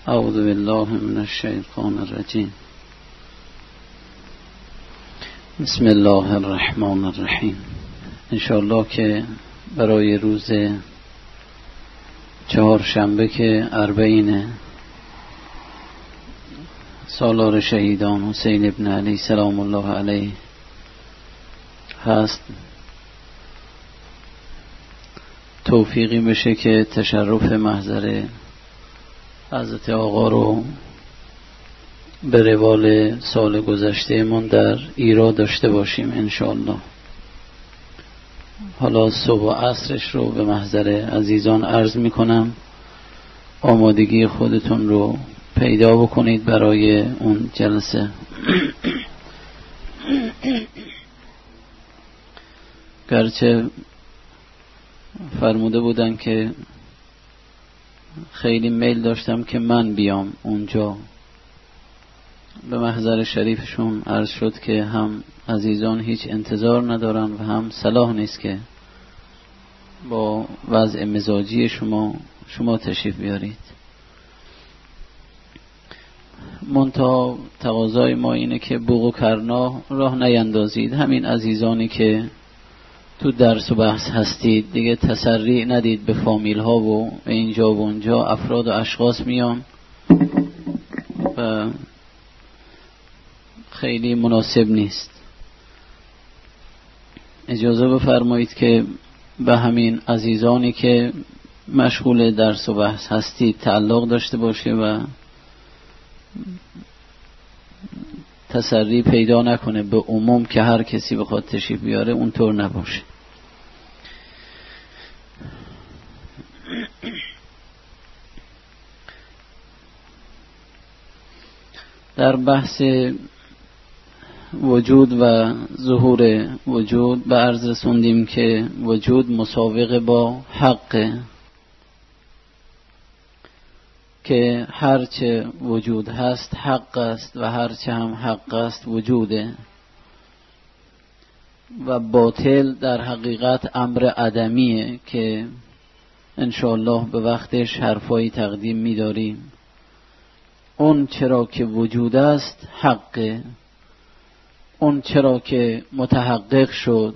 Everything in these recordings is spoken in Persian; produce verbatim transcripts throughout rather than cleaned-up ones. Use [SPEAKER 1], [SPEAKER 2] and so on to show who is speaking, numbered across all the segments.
[SPEAKER 1] اعوذ بالله من الشیطان الرجیم. بسم الله الرحمن الرحیم. انشاءالله که برای روز چهارشنبه که اربعین سالار شهیدان حسین ابن علی سلام الله علیه هست، توفیقی بشه که تشرف محضر حضرت آقا رو به روال سال گذشته من در ایران داشته باشیم انشاءالله. حالا صبح و عصرش رو به محضر عزیزان عرض می کنم. آمادگی خودتون رو پیدا بکنید برای اون جلسه. گرچه فرموده بودن که خیلی میل داشتم که من بیام اونجا، به محضر شریفشون عرض شد که هم عزیزان هیچ انتظار ندارن و هم صلاح نیست که با وضع مزاجی شما شما تشریف بیارید. منتها تقاضای ما اینه که بوق و کرنا راه نیندازید. همین عزیزانی که تو درس و بحث هستید دیگه تسریع ندید به فامیل ها و اینجا و اونجا افراد و اشخاص میان و خیلی مناسب نیست. اجازه بفرمایید که به همین عزیزانی که مشغول درس و بحث هستید تعلق داشته باشه و تسری پیدا نکنه به عموم که هر کسی بخواد تشریف بیاره، اونطور نباشه. در بحث وجود و ظهور وجود به عرض رسوندیم که وجود مساوق با حق، که هرچه وجود هست حق است و هرچه هم حق است وجوده و باطل در حقیقت امر عدمیه که انشاءالله به وقتش حرفایی تقدیم می‌داریم. اون چرا که وجود است حقه، اون چرا که متحقق شد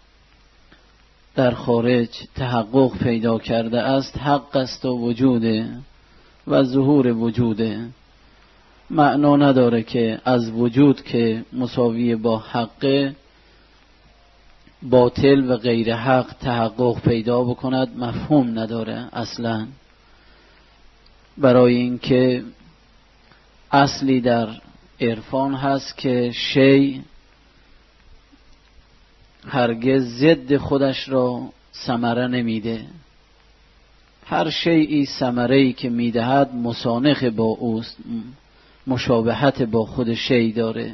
[SPEAKER 1] در خارج تحقق پیدا کرده است حق است و وجوده و ظهور وجوده. معنا نداره که از وجود که مساوی با حق باطل و غیر حق تحقق پیدا بکند، مفهوم نداره اصلا. برای اینکه اصلی در عرفان هست که شی هرگز ضد خودش را ثمره نمیده. هر شیئی ثمره‌ای که میدهد مسانخ با اوست، مشابهت با خود شی داره.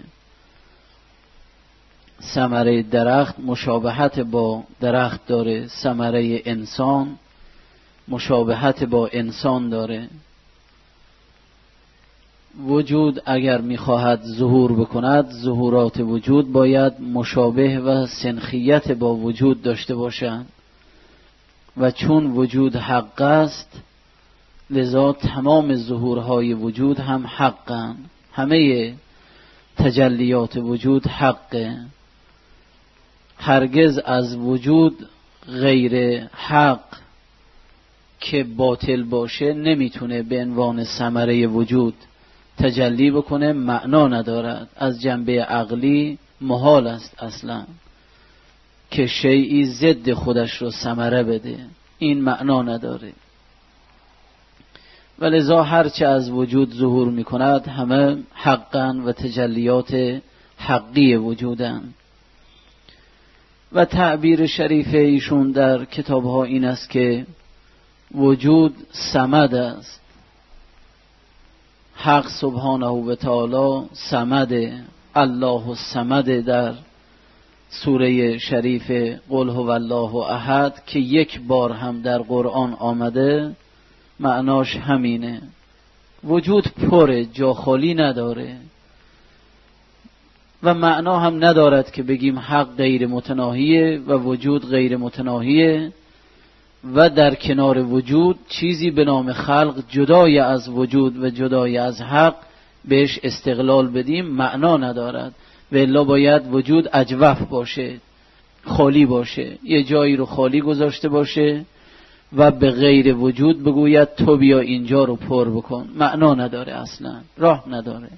[SPEAKER 1] ثمره درخت مشابهت با درخت داره، ثمره انسان مشابهت با انسان داره. وجود اگر میخواهد ظهور بکند، ظهورات وجود باید مشابه و سنخیت با وجود داشته باشند و چون وجود حق است لذا تمام ظهورهای وجود هم حقند. همه تجلیات وجود حقه. هرگز از وجود غیر حق که باطل باشه نمیتونه به عنوان ثمره وجود تجلی بکنه، معنا ندارد. از جنبه عقلی محال است اصلا که شیئی ضد خودش رو ثمره بده، این معنا نداره. ولذا هرچه از وجود ظهور میکند همه حقن و تجلیات حقی وجودن. و تعبیر شریف ایشون در کتابها این است که وجود صمد است. حق سبحانه و تعالی صمد، الله الصمد در سوره شریف قل هو الله احد که یک بار هم در قرآن آمده، معناش همینه. وجود پر، جا خالی نداره و معنا هم ندارد که بگیم حق غیر متناهیه و وجود غیر متناهیه و در کنار وجود چیزی به نام خلق جدای از وجود و جدای از حق بهش استقلال بدیم معنا ندارد. و الا باید وجود اجوف باشه، خالی باشه، یه جایی رو خالی گذاشته باشه و به غیر وجود بگوید تو بیا اینجا رو پر بکن. معنا نداره، اصلا راه نداره.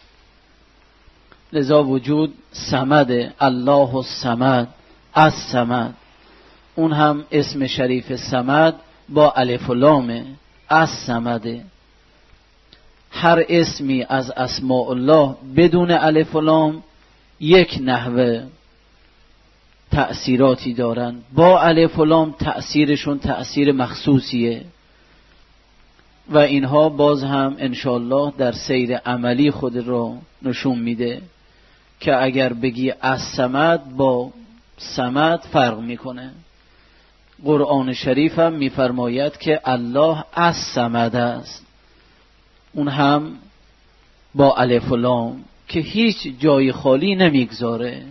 [SPEAKER 1] لذا وجود صمد، الله الصمد، الصمد. اون هم اسم شریف صمد با الف و لامه، الصمد. هر اسمی از اسماء الله بدون الف و لام یک نحوه تأثیراتی دارن، با الف و لام تأثیرشون تأثیر مخصوصیه و اینها باز هم انشاءالله در سیر عملی خود رو نشون میده که اگر بگی الصمد با صمد فرق میکنه. قرآن شریف هم میفرماید که الله الصمد است، اون هم با الف و لام که هیچ جای خالی نمیگذاره.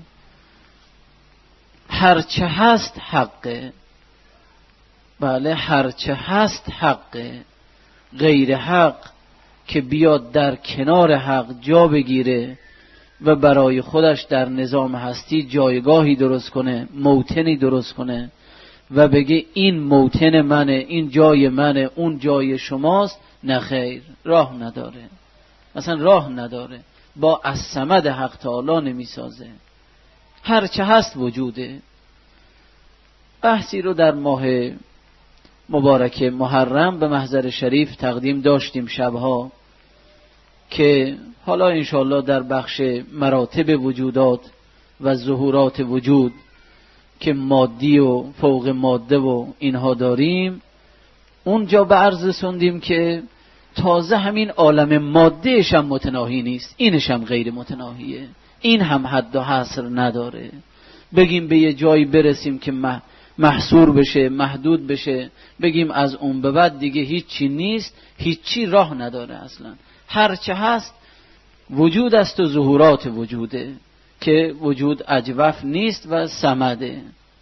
[SPEAKER 1] هرچه هست حقه، بله هرچه هست حقه. غیر حق که بیاد در کنار حق جا بگیره و برای خودش در نظام هستی جایگاهی درست کنه، موطنی درست کنه و بگه این موطن منه، این جای منه، اون جای شماست، نه خیر، راه نداره، اصلا راه نداره. با الصمد حق تعالی نمی سازه. هرچه هست وجوده. بحثی رو در ماه مبارک محرم به محضر شریف تقدیم داشتیم شبها که حالا انشاءالله در بخش مراتب وجودات و ظهورات وجود که مادی و فوق ماده و اینها داریم، اونجا به عرض رسوندیم که تازه همین عالم مادهش هم متناهی نیست، اینش هم غیر متناهیه، این هم حد و حصر نداره. بگیم به یه جایی برسیم که محصور بشه، محدود بشه، بگیم از اون به بعد دیگه هیچی نیست، هیچی راه نداره. اصلا هرچه هست وجود است و ظهورات وجوده که وجود اجوف نیست و صمده.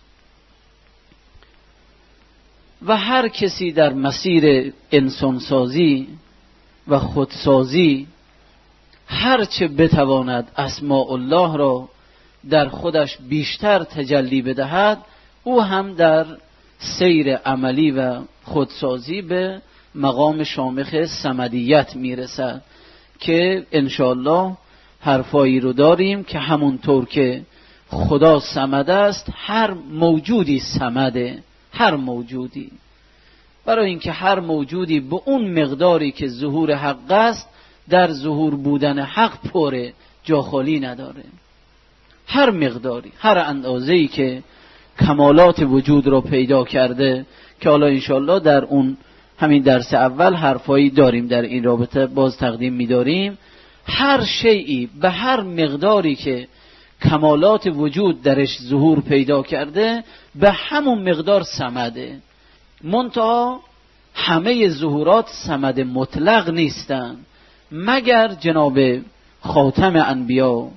[SPEAKER 1] و هر کسی در مسیر انسانسازی و خودسازی هرچه بتواند اسماء الله را در خودش بیشتر تجلی بدهد، او هم در سیر عملی و خودسازی به مقام شامخ صمدیت میرسد که انشاءالله حرفایی رو داریم که همونطور که خدا صمد است، هر موجودی صمده. هر موجودی، برای اینکه هر موجودی به اون مقداری که ظهور حق است در ظهور بودن حق پره، جا خالی نداره. هر مقداری، هر اندازه‌ای که کمالات وجود رو پیدا کرده که حالا انشاءالله در اون همین درس اول حرفایی داریم در این رابطه باز تقدیم می‌داریم. هر شیئی به هر مقداری که کمالات وجود درش ظهور پیدا کرده به همون مقدار صمده. منتها همه ظهورات صمد مطلق نیستن مگر جناب خاتم انبیا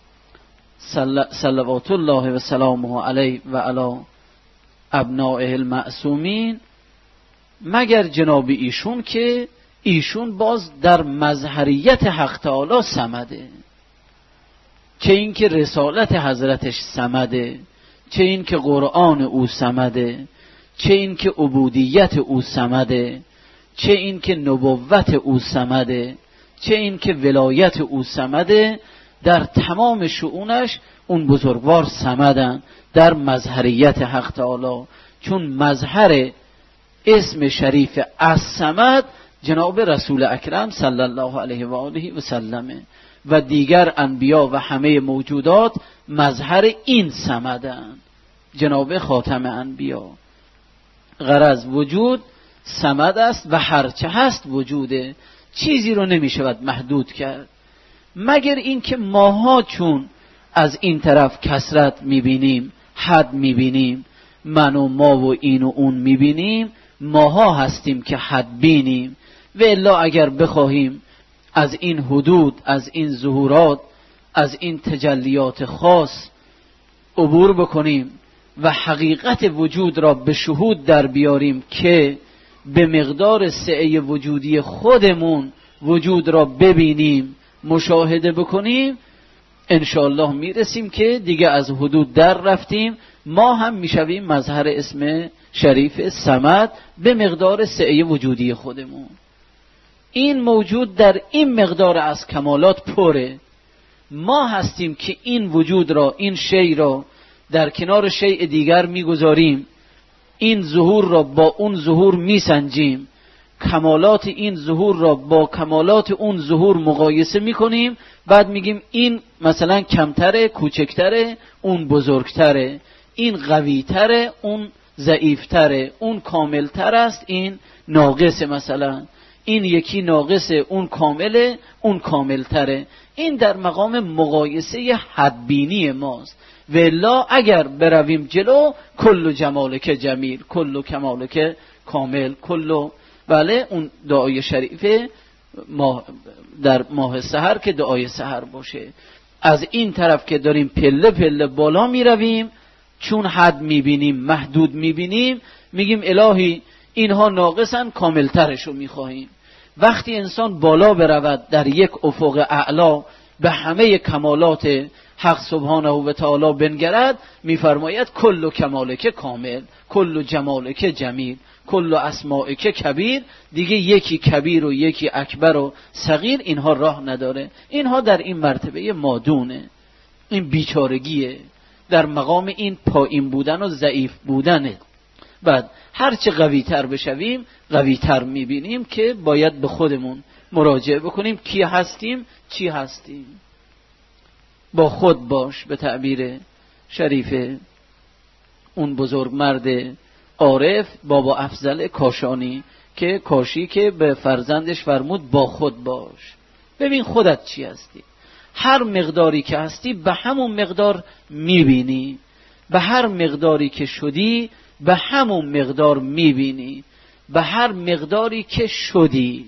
[SPEAKER 1] صلوات الله و سلامه علیه و علی ابنائه المعصومین، مگر جناب ایشون که ایشون باز در مظهریت حق تعالی صمده. چه این که رسالت حضرتش صمده، چه این که قرآن او صمده، چه این که عبودیت او صمده، چه این که نبوت او صمده، چه این که ولایت او صمده. در تمام شؤونش اون بزرگوار صمدن در مظهریت حق تعالی، چون مظهر اسم شریف الصمد جناب رسول اکرم صلی الله علیه و آله و سلم و دیگر انبیا و همه موجودات مظهر این صمدن، جناب خاتم انبیا. غرض وجود صمد است و هرچه هست وجوده، چیزی رو نمیشود محدود کرد مگر این که ماها چون از این طرف کثرت میبینیم، حد میبینیم، من و ما و این و اون میبینیم، ماها هستیم که حد بینیم. و الا اگر بخواهیم از این حدود، از این ظهورات، از این تجلیات خاص عبور بکنیم و حقیقت وجود را به شهود در بیاریم که به مقدار سعه وجودی خودمون وجود را ببینیم، مشاهده بکنیم، انشاءالله میرسیم که دیگه از حدود در رفتیم، ما هم میشویم مظهر اسم شریف صمد به مقدار سعه وجودی خودمون. این موجود در این مقدار از کمالات پره، ما هستیم که این وجود را، این شیء را در کنار شیء دیگر میگذاریم، این ظهور را با اون ظهور میسنجیم، کمالات این ظهور را با کمالات اون ظهور مقایسه میکنیم، بعد میگیم این مثلا کمتره، کوچکتره، اون بزرگتره، این قویتره، اون ضعیفتره، اون کاملتر است، این ناقصه، مثلا این یکی ناقصه، اون کامله، اون کاملتره. این در مقام مقایسه حدبینی ماست. والا اگر برویم جلو، کل جمالک جمیل، کل کمالک کامل، کل، بله اون دعای شریف ماه در ماه سحر که دعای سحر باشه. از این طرف که داریم پله پله بالا می رویم، چون حد می بینیم، محدود می بینیم، میگیم الهی اینها ناقصن، کاملترشو می خواهیم. وقتی انسان بالا برود در یک افق اعلا، به همه کمالات حق سبحانه و تعالی بنگرد، میفرماید کل کمالک کامل، کل جمالک جمیل، کل اسمائک کبیر. دیگه یکی کبیر و یکی اکبر و صغیر اینها راه نداره. اینها در این مرتبه مادونه، این بیچارگیه، در مقام این پایین بودن و ضعیف بودنه. بعد هرچه قوی تر بشویم قوی تر میبینیم که باید به خودمون مراجعه بکنیم، کی هستیم، چی هستیم. با خود باش، به تعبیر شریف اون بزرگ مرد عارف بابا افضل کاشانی که کاشی که به فرزندش فرمود با خود باش، ببین خودت چی هستی. هر مقداری که هستی به همون مقدار میبینی، به هر مقداری که شدی به همون مقدار میبینی، به هر مقداری که شدی.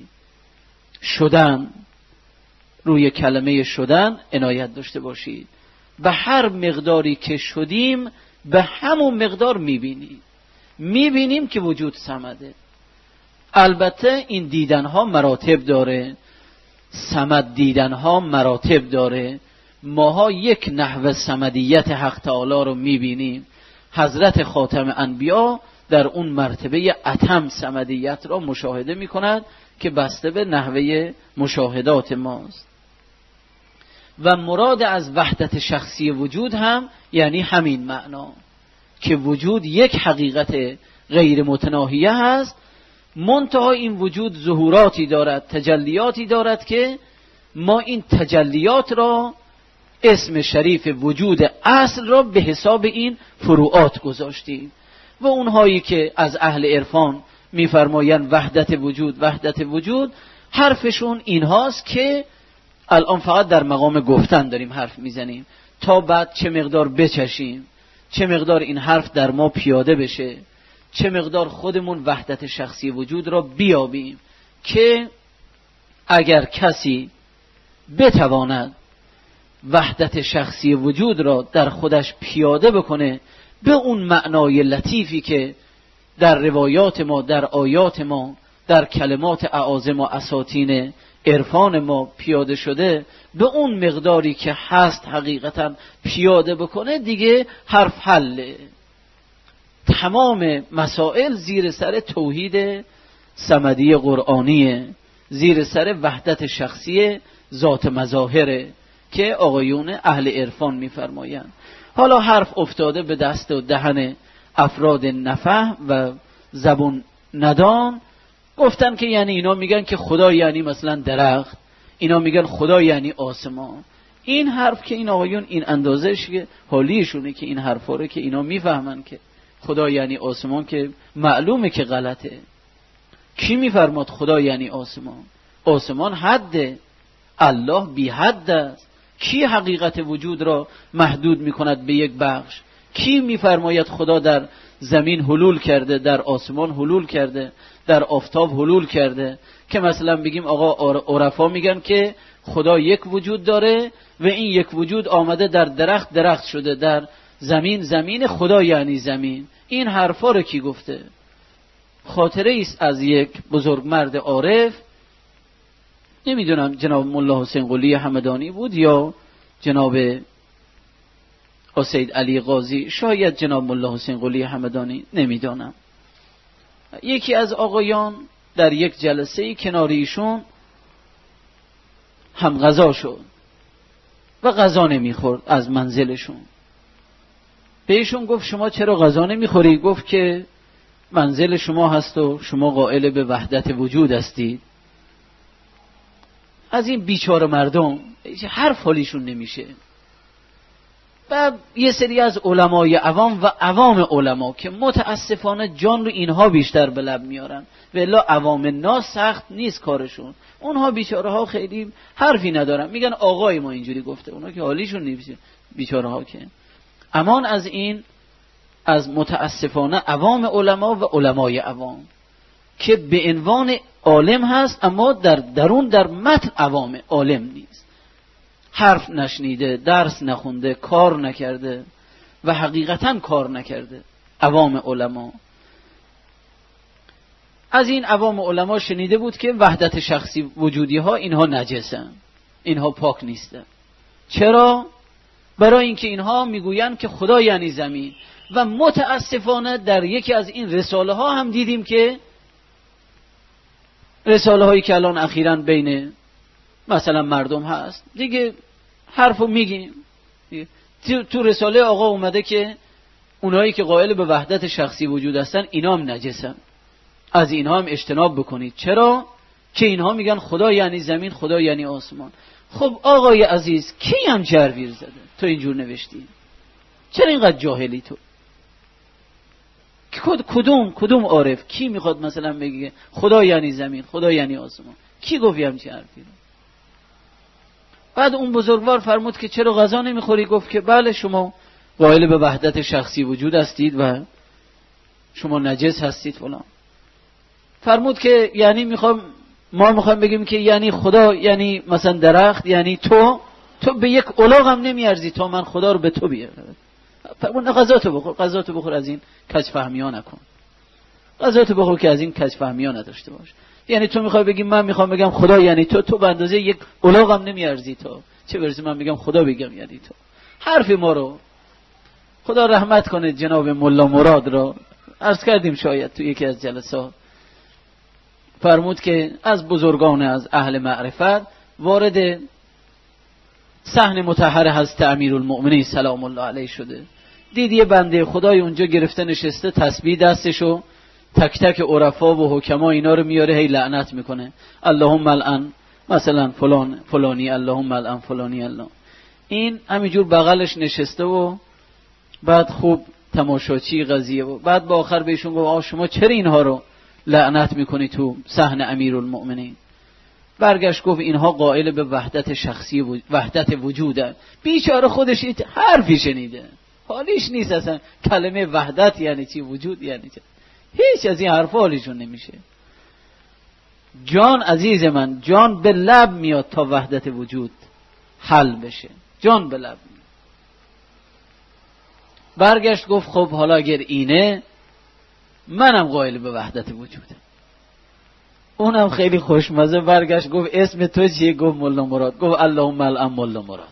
[SPEAKER 1] شدن، روی کلمه شدن عنایت داشته باشید. به هر مقداری که شدیم به همون مقدار میبینیم، میبینیم که وجود صمده. البته این دیدنها مراتب داره، صمد دیدنها مراتب داره. ماها یک نحو صمدیت حق تعالی رو میبینیم. حضرت خاتم انبیا در اون مرتبه اتم صمدیت را مشاهده میکند که بسته به نحوه مشاهدات ماست. و مراد از وحدت شخصی وجود هم یعنی همین معنا که وجود یک حقیقت غیر متناهیه هست، منتها این وجود ظهوراتی دارد، تجلیاتی دارد که ما این تجلیات را اسم شریف وجود اصل را به حساب این فروعات گذاشتیم. و اونهایی که از اهل عرفان میفرمایند وحدت وجود، وحدت وجود، حرفشون این هاست که الان فقط در مقام گفتن داریم حرف میزنیم، تا بعد چه مقدار بچشیم، چه مقدار این حرف در ما پیاده بشه، چه مقدار خودمون وحدت شخصی وجود را بیابیم که اگر کسی بتواند وحدت شخصی وجود را در خودش پیاده بکنه به اون معنای لطیفی که در روایات ما، در آیات ما، در کلمات اعاظم و اساطین عرفان ما پیاده شده، به اون مقداری که هست حقیقتا پیاده بکنه، دیگه حرف حله. تمام مسائل زیر سر توحید صمدی قرآنیه، زیر سر وحدت شخصی ذات مظاهره که آقایون اهل عرفان میفرمایند. حالا حرف افتاده به دست و دهن افراد نفهم و زبون ندان، گفتن که یعنی اینا میگن که خدا یعنی مثلا درخت، اینا میگن خدا یعنی آسمان. این حرف که این آقایون این اندازهش که حالیشونه که این حرفا رو که اینا میفهمن که خدا یعنی آسمان، که معلومه که غلطه. کی میفرماد خدا یعنی آسمان؟ آسمان حده، الله بی حد است. کی حقیقت وجود را محدود میکند به یک بخش؟ کی میفرماید خدا در زمین حلول کرده، در آسمان حلول کرده، در آفتاب حلول کرده؟ که مثلا بگیم آقا عرفا میگن که خدا یک وجود داره و این یک وجود آمده در درخت درخت شده، در زمین زمین، خدا یعنی زمین. این حرفا رو کی گفته؟ خاطره است از یک بزرگ مرد عارف، نمیدونم جناب ملا حسین قلی همدانی بود یا جناب سید علی قاضی، شاید جناب ملا حسین قلی همدانی، نمیدونم. یکی از آقایان در یک جلسه کنار ایشون هم غذا شد و غذا نمیخورد از منزلشون. به ایشون گفت شما چرا غذا نمیخوری؟ گفت که منزل شما هست و شما قائل به وحدت وجود هستید. از این بیچاره مردم هر حالیشون نمیشه. و یه سری از علمای عوام و عوام علما که متاسفانه جان رو اینها بیشتر به لب میارن، والا عوام ناس سخت نیست کارشون، اونها بیچاره ها خیلی حرفی ندارن، میگن آقای ما اینجوری گفته، اونها که حالیشون نیست بیچاره ها. که امان از این، از متاسفانه عوام علما و علمای عوام که به عنوان عالم هست اما در درون در متن عوام عالم نیست، حرف نشنیده، درس نخونده، کار نکرده و حقیقتا کار نکرده. عوام علما از این عوام علما شنیده بود که وحدت شخصی وجودی ها اینها نجسن، اینها پاک نیستن. چرا؟ برای اینکه اینها میگویند که خدا یعنی زمین. و متاسفانه در یکی از این رساله ها هم دیدیم که رساله هایی که الان اخیراً بین مثلا مردم هست دیگه حرفو میگیم، تو رساله آقا اومده که اونایی که قائل به وحدت شخصی وجود هستن اینا هم نجسن، از اینها هم اجتناب بکنید. چرا؟ که اینها میگن خدا یعنی زمین، خدا یعنی آسمان. خب آقای عزیز کی هم جرویر زده تو اینجور نوشتی؟ چرا اینقدر جاهلی تو؟ کدوم کدوم عارف کی میخواد مثلا بگه خدا یعنی زمین، خدا یعنی آسمان؟ کی گفت همچین حرفی رو؟ بعد اون بزرگوار فرمود که چرا غذا نمیخوری؟ گفت که بله شما قائل به وحدت شخصی وجود هستید و شما نجس هستید فلان. فرمود که یعنی میخوام ما میخوام بگیم که یعنی خدا یعنی مثلا درخت، یعنی تو تو به یک الاغ هم نمیارزی تا من خدا رو به تو بیارم. فرمود نه غذا تو بخور، غذا تو بخور، از این کج فهمی ها نکن، غذا تو بخور که از این کج فهمی ها نداشته باش. یعنی تو میخوای بگی من میخوام بگم خدا یعنی تو، تو به اندازه یک الاغ هم نمیارزی تا چه برسه من میگم خدا بگم یعنی تو. حرف ما رو خدا رحمت کنه جناب ملا مراد را عرض کردیم شاید تو یکی از جلسات، فرمود که از بزرگان از اهل معرفت وارد صحن مطهر حضرت امیرالمؤمنین سلام الله علیه شده، دید یه بنده خدای اونجا گرفته نشسته، تسبیح دستشو، تک تک عرفا و حکما اینا رو میاره هی لعنت میکنه، اللهم الان مثلا فلان فلانی، اللهم الان فلانی. الله این همینجور بغلش نشسته و بعد خوب تماشاچی قضیه و بعد با آخر بهشون گفت آ شما چرا اینها رو لعنت میکنی تو صحن امیرالمؤمنین؟ برگشت گفت اینها قائل به وحدت شخصی و وحدت وجوده. بیچاره خودش هیچ حرفی شنیده، حالیش نیست اصلا کلمه وحدت یعنی چی، وجود یعنی چی، هیچ از این حرفا حالیشون نمیشه. جان عزیز من، جان به لب میاد تا وحدت وجود حل بشه، جان به لب میاد. برگشت گفت خب حالا اگر اینه منم قائل به وحدت وجودم. اونم خیلی خوشمزه برگشت گفت اسم تو چیه؟ گفت ملا مراد. گفت اللهم الان ملا مراد.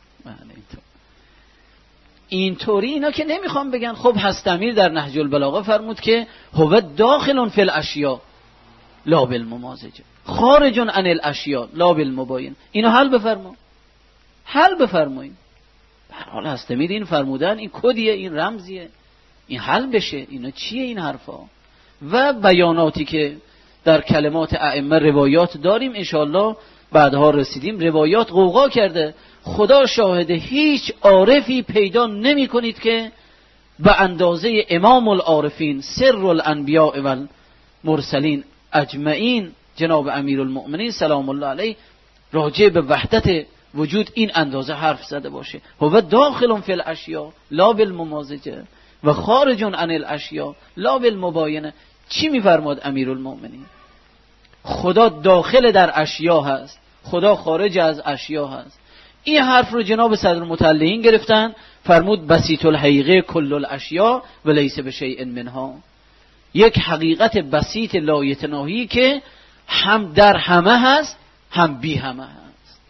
[SPEAKER 1] اینطوری اینا که نمیخوام بگن. خب حضرت امیر در نهج البلاغه فرمود که هو داخل فی الاشیاء لا بالممازجه، خارج عن الاشیاء لا بالمباین. اینو حل بفرما، حل بفرمایید. به هر حال حضرت امیر این فرمودن، این کدیه، این رمزیه، این حل بشه. اینا چیه این حرفا؟ و بیاناتی که در کلمات ائمه روایات داریم، انشاءالله بعدها رسیدیم، روایات غوغا کرده. خدا شاهده هیچ عارفی پیدا نمی کنید که به اندازه امام العارفین سر الانبیاء و المرسلین اجمعین جناب امیرالمؤمنین سلام الله علیه راجع به وحدت وجود این اندازه حرف زده باشه. هو داخل فی الاشیاء لا بالممازجه و خارج عن الاشیاء لا بالمباینه. چی میفرماد امیرالمؤمنین؟ خدا داخل در اشیا هست، خدا خارج از اشیا هست. این حرف رو جناب صدرالمطلعین گرفتن، فرمود بسیط الحقیقه کل الاشیاء و لیس بشیء منها، یک حقیقت بسیط لایتناهی که هم در همه هست هم بی همه هست.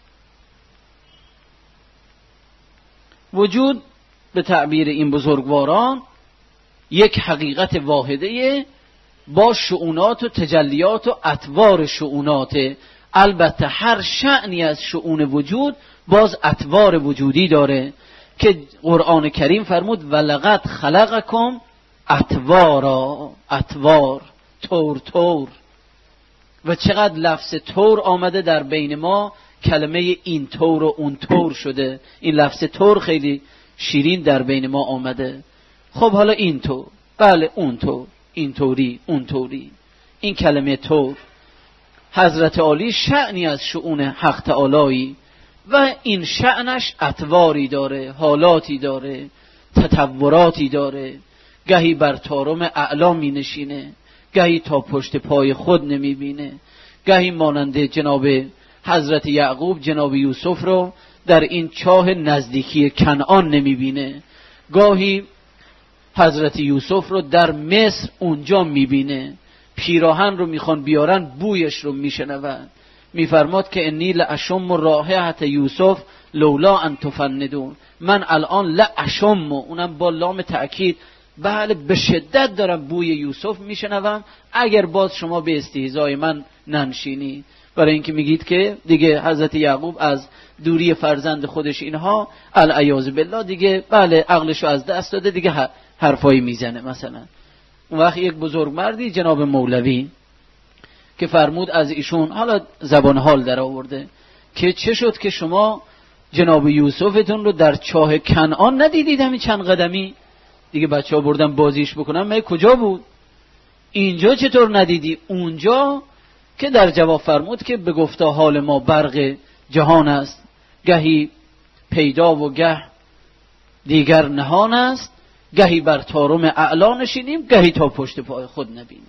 [SPEAKER 1] وجود به تعبیر این بزرگواران یک حقیقت واحده با شؤونات و تجلیات و اطوار شؤونات. البته هر شأنی از شؤون وجود باز اطوار وجودی داره که قرآن کریم فرمود ولقد خلقکم اطوارا، اطوار، طور طور. و چقدر لفظ طور آمده در بین ما، کلمه این طور و اون طور شده. این لفظ طور خیلی شیرین در بین ما آمده. خب حالا این طور، بله اون طور، این طوری، اون طوری. این کلمه طور حضرت عالی شأنی از شؤون حق تعالی و این شأنش اطواری داره، حالاتی داره، تطوراتی داره. گهی بر طارم اعلا می نشینه، گهی تا پشت پای خود نمی بینه، گهی مانند جناب حضرت یعقوب جناب یوسف رو در این چاه نزدیکی کنعان نمی بینه، گاهی حضرت یوسف رو در مصر اونجا می بینه. پیراهن رو میخوان بیارن، بویش رو میشنون. میفرماد که انی لاشم رائحة یوسف لولا ان تفندون، من الان لاشم، اونم با لام تأکید، بله به شدت دارم بوی یوسف میشنوم اگر باز شما به استهزای من ننشینی. برای اینکه میگید که دیگه حضرت یعقوب از دوری فرزند خودش اینها العیاذ بالله دیگه بله عقلشو از دست داده، دیگه حرفایی میزنه. مثلا اون وقت یک بزرگ مردی جناب مولوی که فرمود از ایشون، حالا زبان حال در آورده، که چه شد که شما جناب یوسفتون رو در چاه کنعان ندیدید همین چند قدمی؟ دیگه بچه ها بردن بازیش بکنن، مگه کجا بود؟ اینجا چطور ندیدی؟ اونجا که در جواب فرمود که به گفته حال ما برق جهان است، گهی پیدا و گه دیگر نهان است، گهی بر طارم اعلا نشینیم، گهی تا پشت پای خود نبینیم.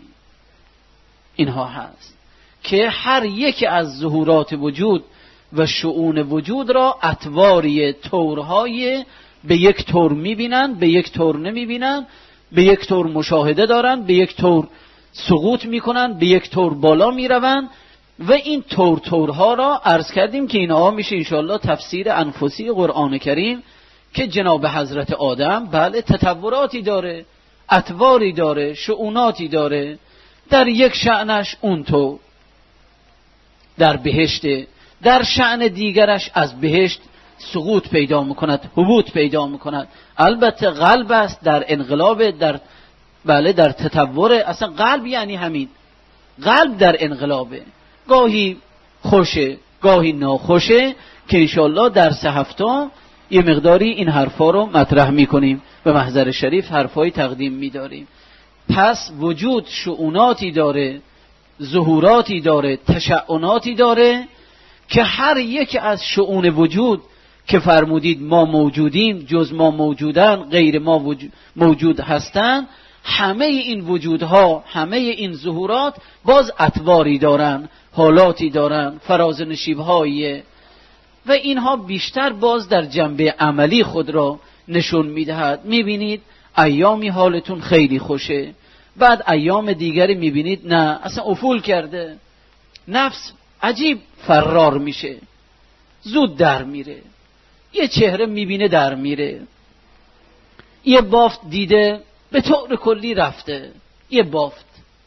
[SPEAKER 1] اینها هست که هر یک از ظهورات وجود و شؤون وجود را اطواری طورهای به یک طور میبینن، به یک طور نمیبینن، به یک طور مشاهده دارن، به یک طور سقوط میکنن، به یک طور بالا میرون. و این طور طورها را عرض کردیم که اینها میشه انشاءالله تفسیر انفسی قرآن کریم که جناب حضرت آدم بله تطوراتی داره، اطواری داره، شؤوناتی داره. در یک شأنش اونطور در بهشت، در شأن دیگرش از بهشت سقوط پیدا میکند، هبوط پیدا میکند. البته قلب است در انقلاب، در بله در تطور. اصلا قلب یعنی همین، قلب در انقلابه، گاهی خوشه گاهی ناخوشه که انشاءالله درس هفتم یه مقداری این حرفا رو مطرح میکنیم، به محضر شریف حرفای تقدیم میداریم. پس وجود شؤوناتی داره، ظهوراتی داره، تشعناتی داره که هر یک از شؤون وجود که فرمودید ما موجودیم، جز ما موجودن، غیر ما موجود هستن، همه این وجودها، همه این ظهورات باز اطواری دارن، حالاتی دارن، فراز نشیب‌هایی و اینها بیشتر باز در جنبه عملی خود را نشون میدهد. میبینید ایامی حالتون خیلی خوشه، بعد ایام دیگری میبینید نه اصلا افول کرده، نفس عجیب فرار میشه، زود در میره، یه چهره میبینه در میره، یه بافت دیده به طور کلی رفته، یه بافت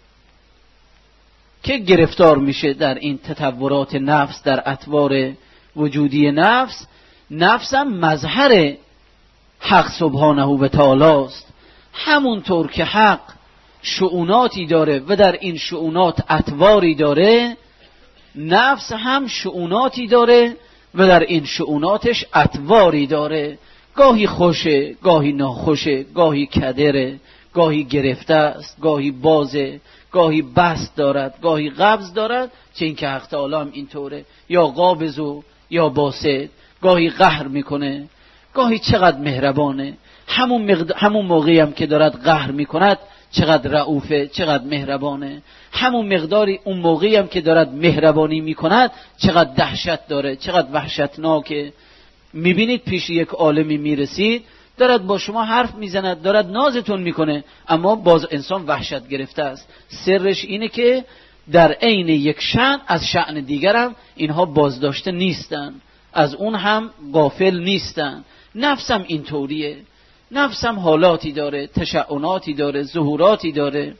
[SPEAKER 1] که گرفتار میشه در این تطورات نفس، در اطوار وجودی نفس. نفس هم مظهر حق سبحانه و تعالی است. همونطور که حق شؤوناتی داره و در این شؤونات اطواری داره، نفس هم شؤوناتی داره و در این شؤوناتش اطواری داره. گاهی خوشه، گاهی ناخوشه، گاهی کدره، گاهی گرفته است، گاهی بازه، گاهی بست دارد، گاهی قبض دارد. چه این که حق تعالی هم اینطوره، یا قابض و یا باسط، گاهی قهر میکنه، گاهی چقدر مهربانه. همون, مقد... همون موقعی هم که دارد قهر میکند چقدر رؤوفه، چقدر مهربانه. همون مقداری اون موقعی هم که دارد مهربانی میکند چقدر دهشت داره، چقدر وحشتناکه. میبینید پیش یک عالمی میرسید دارد با شما حرف میزند، دارد نازتون میکنه، اما باز انسان وحشت گرفته است. سرش اینه که در عین یک شأن از شأن دیگرم اینها بازداشته نیستن، از اون هم غافل نیستن. نفسم اینطوریه، نفسم حالاتی داره، تشعناتی داره، ظهوراتی داره.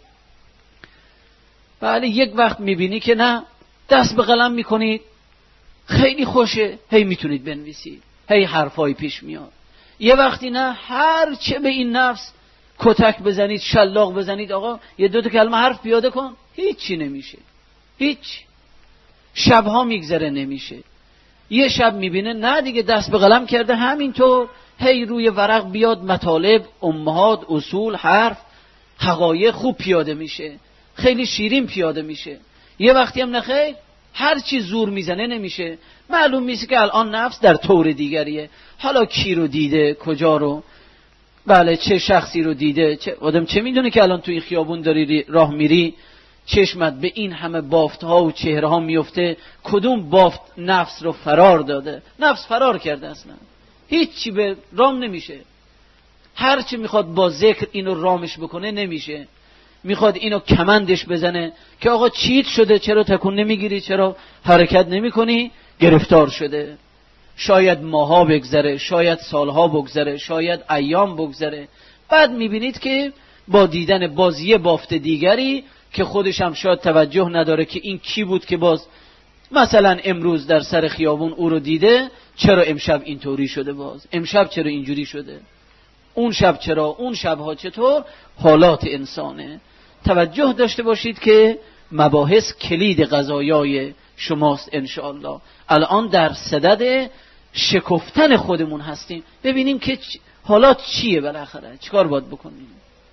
[SPEAKER 1] بله یک وقت میبینی که نه، دست به قلم میکنید خیلی خوشه، هی میتونید بنویسید، هی حرفای پیش میاد. یه وقتی نه، هر چه به این نفس کتک بزنید، شلاق بزنید، آقا یه دو تا کلمه حرف پیاده کن، هیچی نمیشه، هیچ. شبها میگذره نمیشه. یه شب میبینه نه دیگه، دست به قلم کرده، همینطور هی روی ورق بیاد مطالب، امهات، اصول، حرف، حقایق خوب پیاده میشه، خیلی شیرین پیاده میشه. یه وقتی هم نخیر، هر چی زور میزنه نمیشه. معلوم میشه که الان نفس در طور دیگریه. حالا کی رو دیده، کجا رو، بله چه شخصی رو دیده، چه آدم چه میدونه که الان توی خیابون داری راه میری، چشمت به این همه بافت ها و چهره ها میفته، کدوم بافت نفس رو فرار داده؟ نفس فرار کرده اصلا، هیچی به رام نمیشه. هر چی میخواد با ذکر اینو رامش بکنه نمیشه، میخواد اینو کمندش بزنه که آقا چیت شده، چرا تکون نمیگیری، چرا حرکت نمیکنی، گرفتار شده. شاید ماها بگذره، شاید سالها بگذره، شاید ایام بگذره، بعد میبینید که با دیدن بازی بافت دیگری که خودش هم شاید توجه نداره که این کی بود که باز مثلا امروز در سر خیابون او رو دیده، چرا امشب اینطوری شده، باز امشب چرا اینجوری شده، اون شب چرا، اون شبها چطور. حالات انسانه. توجه داشته باشید که مباحث کلید قضایای شماست انشاءالله. الان در صدد شکفتن خودمون هستیم، ببینیم که حالات چیه، بالاخره چیکار باید بکنیم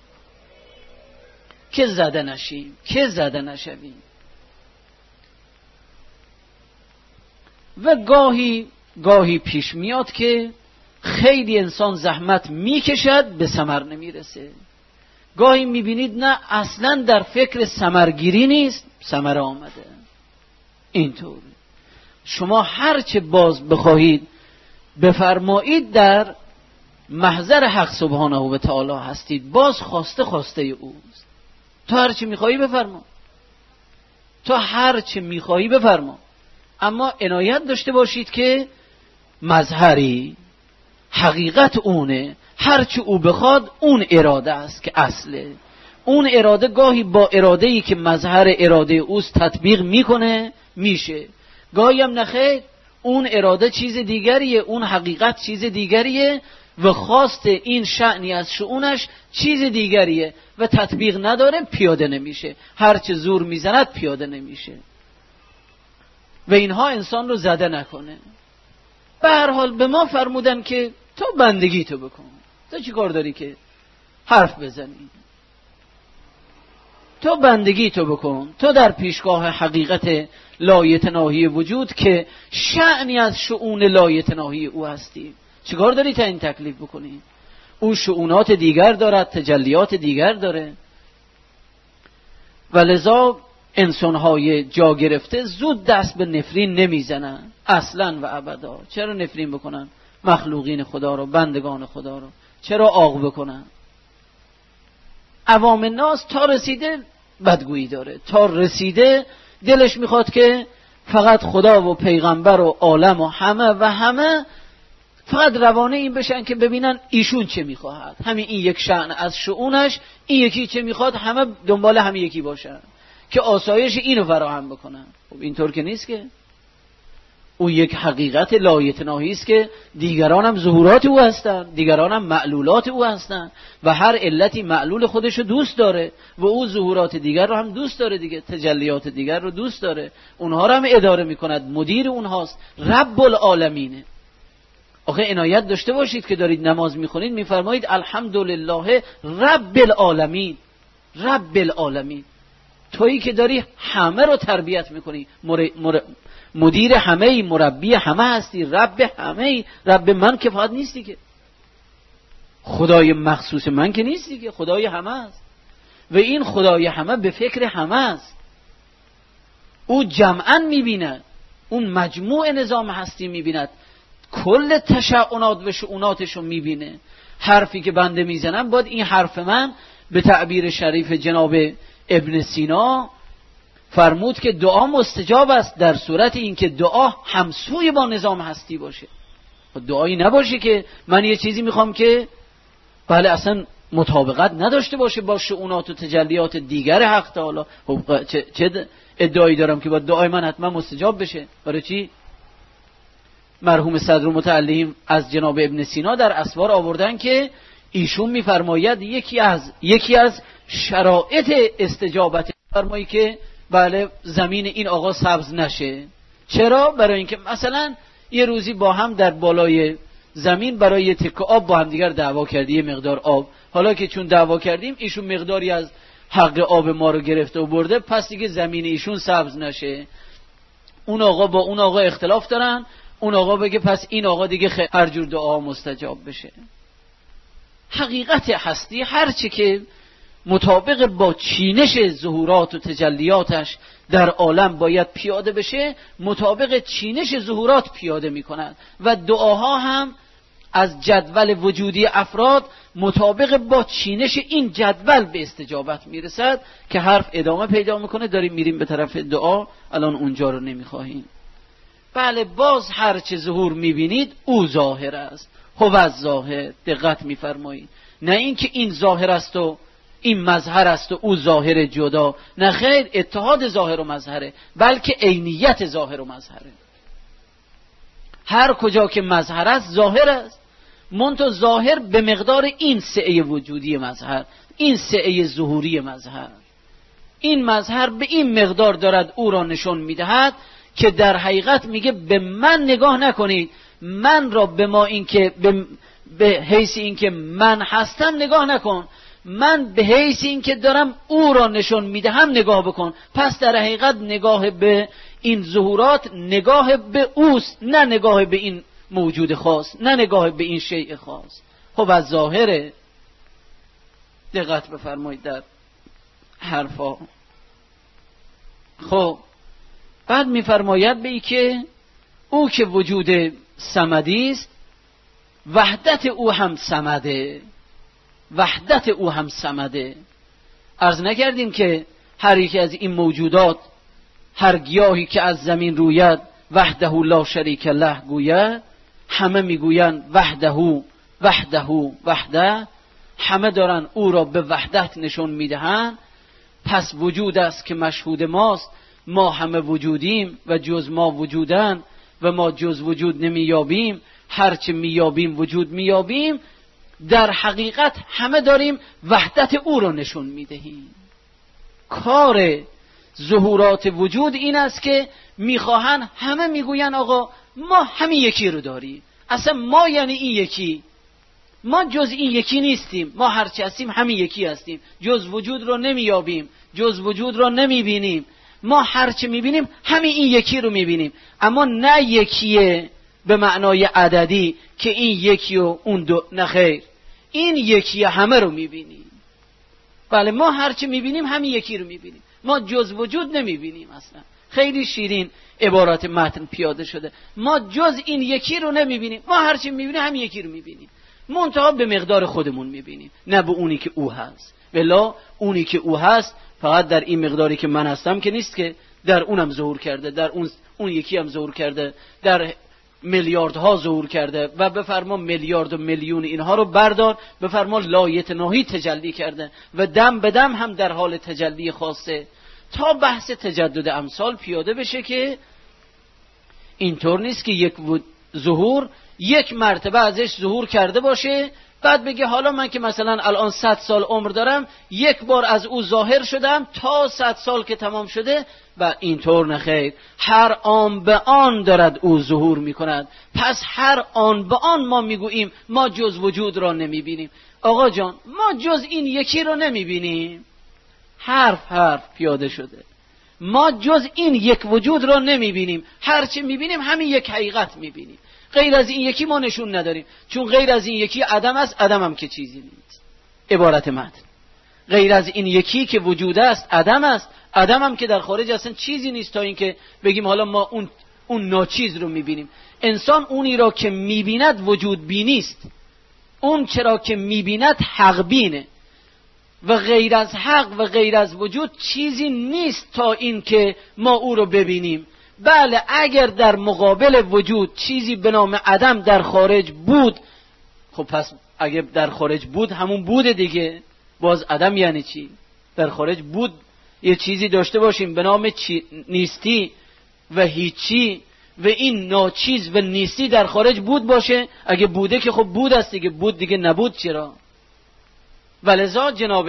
[SPEAKER 1] که زده نشیم، که زده نشویم. و گاهی گاهی پیش میاد که خیلی انسان زحمت میکشد به ثمر نمیرسه. گاهی میبینید نه اصلا در فکر ثمرگیری نیست، ثمر آمده. اینطور شما هرچه باز بخواهید بفرمایید در محضر حق سبحانه و تعالی هستید، باز خواسته خواسته اوست. تو هرچه میخواهی بفرما، تو هرچه میخواهی بفرما، اما عنایت داشته باشید که مظهری حقیقت اونه، هرچه او بخواد اون اراده است که اصله. اون اراده گاهی با اراده‌ای که مظهر اراده اوست تطبیق میکنه میشه، گاهی هم نخیر، اون اراده چیز دیگریه، اون حقیقت چیز دیگریه و خواست این شأنی از شؤونش چیز دیگریه و تطبیق نداره، پیاده نمیشه. هرچه زور میزند پیاده نمیشه و اینها انسان رو زده نکنه. به هر حال به ما فرمودن که تو بندگی تو بکن، تو چی کار داری که حرف بزنی، تو بندگی تو بکن، تو در پیشگاه حقیقت لایتناهی وجود که شأنی از شؤون لایتناهی او هستی، چی کار داری تا این تکلیف بکنی؟ او شؤونات دیگر دارد، تجلیات دیگر داره و لذا انسان‌های جا گرفته زود دست به نفرین نمیزنن اصلا و ابدا. چرا نفرین بکنن مخلوقین خدا رو، بندگان خدا رو؟ چرا عاق بکنن؟ عوام الناس تا رسیده بدگویی داره، تا رسیده دلش میخواد که فقط خدا و پیغمبر و عالم و همه و همه فقط روانه این بشن که ببینن ایشون چه میخواهد، همین این یک شأن از شؤونش، این یکی چه میخواد، همه دنبال همین یکی باشن که آسایش اینو فراهم بکنن. خب اینطور که نیست که. او یک حقیقت لایتناهی است که دیگران هم ظهورات او هستند، دیگران هم معلولات او هستند و هر علتی معلول خودش رو دوست داره و او ظهورات دیگر رو هم دوست داره دیگه، تجلیات دیگر رو دوست داره، اونها رو هم اداره میکند، مدیر اونهاست، رب العالمینه. آخه عنایت داشته باشید که دارید نماز میخونید میفرمایید الحمدلله رب العالمین، رب العالمین. تویی که داری همه رو تربیت میکنی، مر... مر... مدیر همه، مربی همه هستی، رب همه. رب من که فقط نیستی که، خدای مخصوص من که نیستی که، خدای همه است و این خدای همه به فکر همه است. او جمعاً میبیند، اون مجموع نظام هستی میبیند، کل تشعنات و شؤوناتش رو میبینه. حرفی که بنده میزنم باید این حرف من به تعبیر شریف جناب ابن سینا فرمود که دعا مستجاب است در صورت اینکه دعا همسوی با نظام هستی باشه. دعایی نباشه که من یه چیزی میخوام که بله اصلا مطابقت نداشته باشه با شؤونات و تجلیات دیگر حق تعالی. چه, چه ادعایی دارم که با دعای من حتما مستجاب بشه؟ برای چی؟ مرحوم صدر متعلیم از جناب ابن سینا در اسوار آوردن که ایشون میفرماید یکی از یکی از شرایط استجابت فرمایی که بله زمین این آقا سبز نشه. چرا؟ برای اینکه مثلا یه روزی با هم در بالای زمین برای یه تکه آب با هم دیگر دعوا کردیم، یه مقدار آب. حالا که چون دعوا کردیم ایشون مقداری از حق آب ما رو گرفته و برده، پس دیگه زمین ایشون سبز نشه. اون آقا با اون آقا اختلاف دارن، اون آقا بگه پس این آقا دیگه هر جور دعا مستجاب بشه. حقیقت هستی هرچی که مطابق با چینش ظهورات و تجلیاتش در عالم باید پیاده بشه، مطابق چینش ظهورات پیاده می کند و دعاها هم از جدول وجودی افراد مطابق با چینش این جدول به استجابت می رسد که حرف ادامه پیدا میکنه. داریم میریم به طرف دعا، الان اونجا رو نمی خواهیم. بله باز هرچه ظهور می بینید او ظاهر است. هو الظاهر، دقت می فرمایید. نه اینکه این ظاهر است و این مظهر است و او ظاهر جدا، نه خیر، اتحاد ظاهر و مظهره، بلکه عینیت ظاهر و مظهره. هر کجا که مظهر است ظاهر است، منتها ظاهر به مقدار این سعه وجودی مظهر، این سعه ظهوری مظهر. این مظهر به این مقدار دارد او را نشون میدهد که در حقیقت میگه به من نگاه نکنید، من را به ما این که به, به حیث این که من هستم نگاه نکن، من به حیث این که دارم او را نشون میدهم نگاه بکن. پس در حقیقت نگاه به این ظهورات نگاه به اوست، نه نگاه به این موجود خاص، نه نگاه به این شیء خاص. خب از ظاهره. دقت بفرمایید در حرفا. خب بعد میفرماید به ای که او که وجود صمدی است، وحدت او هم صمده، وحدت او هم صمده. عرض نکردیم که هر یکی از این موجودات، هر گیاهی که از زمین روید وحده لا شریک له گوید، همه میگویند وحده وحده وحده، همه دارن او را به وحدت نشون میدهند. پس وجود است که مشهود ماست، ما همه وجودیم و جز ما وجودن و ما جز وجود نمیابیم، هرچه میابیم وجود میابیم. در حقیقت همه داریم وحدت او را نشون میدهیم. کار ظهورات وجود این است که میخواهن همه میگوین آقا ما همین یکی رو داریم، اصلا ما یعنی این یکی، ما جز این یکی نیستیم، ما هرچی هستیم همین یکی هستیم، جز وجود رو نمیابیم، جز وجود رو نمیبینیم، ما هرچی میبینیم همین این یکی رو میبینیم. اما نه یکیه به معنای عددی که این یکی و اون دو، نه خیر، این یکی همه رو میبینیم. بله ما هرچی میبینیم همین یکی رو میبینیم، ما جز وجود نمیبینیم. اصلا خیلی شیرین عبارات متن پیاده شده، ما جز این یکی رو نمیبینیم، ما هرچی میبینیم همین یکی رو میبینیم، منتها به مقدار خودمون میبینیم، نه به اونی که او هست. بلا اونی که او هست فقط در این مقداری که من هستم که نیست، که در اونم ظهور کرده، در اون اون یکی هم ظهور کرده، در میلیاردها ظهور کرده و بفرما میلیارد و میلیون اینها رو بردار، بفرما لایتناهی تجلی کرده و دم به دم هم در حال تجلی خاصه، تا بحث تجدد امثال پیاده بشه که اینطور نیست که یک ظهور یک مرتبه ازش ظهور کرده باشه بعد بگه حالا من که مثلا الان صد سال عمر دارم یک بار از او ظاهر شدم تا صد سال که تمام شده، و اینطور نخیر، هر آن به آن دارد او ظهور می کند. پس هر آن به آن ما میگوییم ما جز وجود را نمی بینیم. آقا جان ما جز این یکی را نمی بینیم، حرف حرف پیاده شده، ما جز این یک وجود را نمی بینیم، هرچی می بینیم همین یک حقیقت می بینیم، غیر از این یکی ما نشون نداریم، چون غیر از این یکی عدم است، عدم هم که چیزی نیست. عبارت متن غیر از این یکی که وجود است عدم است، عدم هم که در خارج اصلا چیزی نیست، تا اینکه بگیم حالا ما اون اون ناچیز رو میبینیم. انسان اونی را که میبیند وجود بینیست، اون چرا که میبیند حق بینه و غیر از حق و غیر از وجود چیزی نیست تا این که ما او رو ببینیم. بله اگر در مقابل وجود چیزی به نام عدم در خارج بود، خب پس اگر در خارج بود همون بوده دیگه. باز عدم یعنی چی؟ در خارج بود یه چیزی داشته باشیم به نام چی؟ نیستی و هیچی، و این ناچیز و نیستی در خارج بود باشه. اگه بوده که خب بود است دیگه، بود دیگه نبود چرا؟ ولذا جناب